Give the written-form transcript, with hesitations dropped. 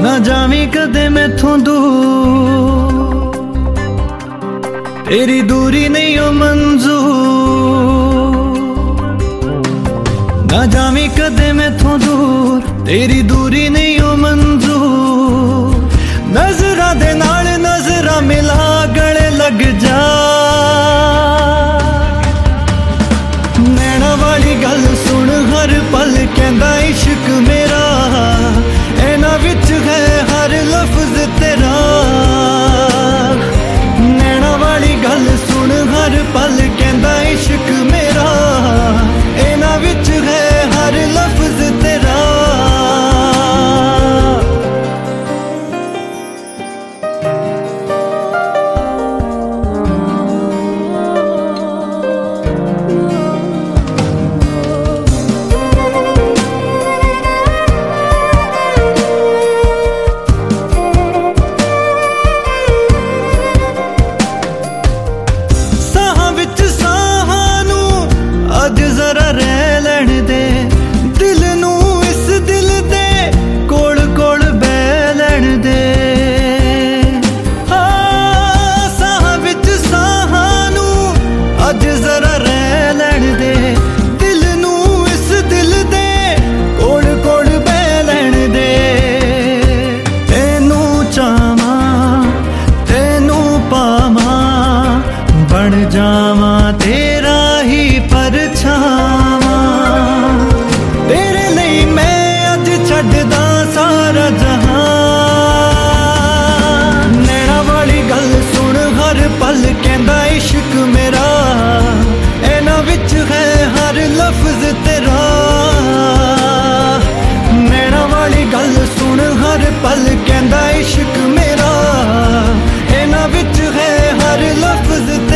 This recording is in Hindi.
ना जावी कदे मैथों दूर, तेरी दूरी नहीं हो मंजूर। ना जावी कदे मैथों दूर, तेरी दूरी नहीं हो मंजूर। नजरा दे नाल नजरा मिला गले लग जा, नैना वाली गल सुन हर पल कहंदा इश्क मेरा, एना विच है हर लफ्ज तेरा। नैना वाली गल सुन हर पल कहंदा इश्क मेरा, एना विच है हर लफ्ज तेरा। अज जरा रह लैण दे दिल नू, इस दिल दे कोल कोल बह लैण दे। हाँ साह विच साहां नू अज जरा रह लैण दे दिल नू, इस दिल दे कोल कोल बह लैण दे। तेनू चावां तेनू पावां, बन जावां तेरा ही परछावां। तेरे लिए मैं अज छड्डदा सारा जहां। नैना वाली गल सुन हर पल कहंदा इश्क मेरा, एना विच है हर लफ्ज तेरा। नैना वाली गल सुन हर पल कहंदा इश्क मेरा, एना विच है हर लफ्ज तेरा।